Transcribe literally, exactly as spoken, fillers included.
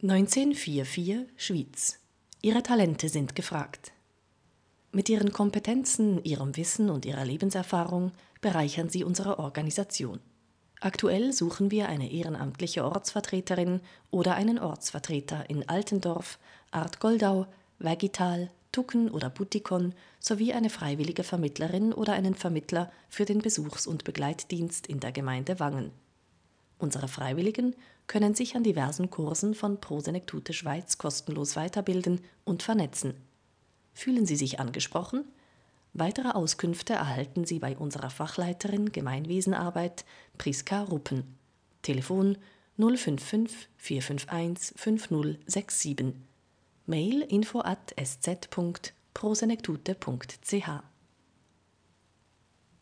neunzehnhundertvierundvierzig Schwyz. Ihre Talente sind gefragt. Mit ihren Kompetenzen, ihrem Wissen und ihrer Lebenserfahrung bereichern sie unsere Organisation. Aktuell suchen wir eine ehrenamtliche Ortsvertreterin oder einen Ortsvertreter in Altendorf, Artgoldau, Weggital, Tucken oder Buttikon sowie eine freiwillige Vermittlerin oder einen Vermittler für den Besuchs- und Begleitdienst in der Gemeinde Wangen. Unsere Freiwilligen können sich an diversen Kursen von Pro Senectute Schweiz kostenlos weiterbilden und vernetzen. Fühlen Sie sich angesprochen? Weitere Auskünfte erhalten Sie bei unserer Fachleiterin Gemeinwesenarbeit Priska Ruppen. Telefon null fünf fünf vier fünf eins fünf null sechs sieben. Mail info at s z punkt pro senectute punkt c h.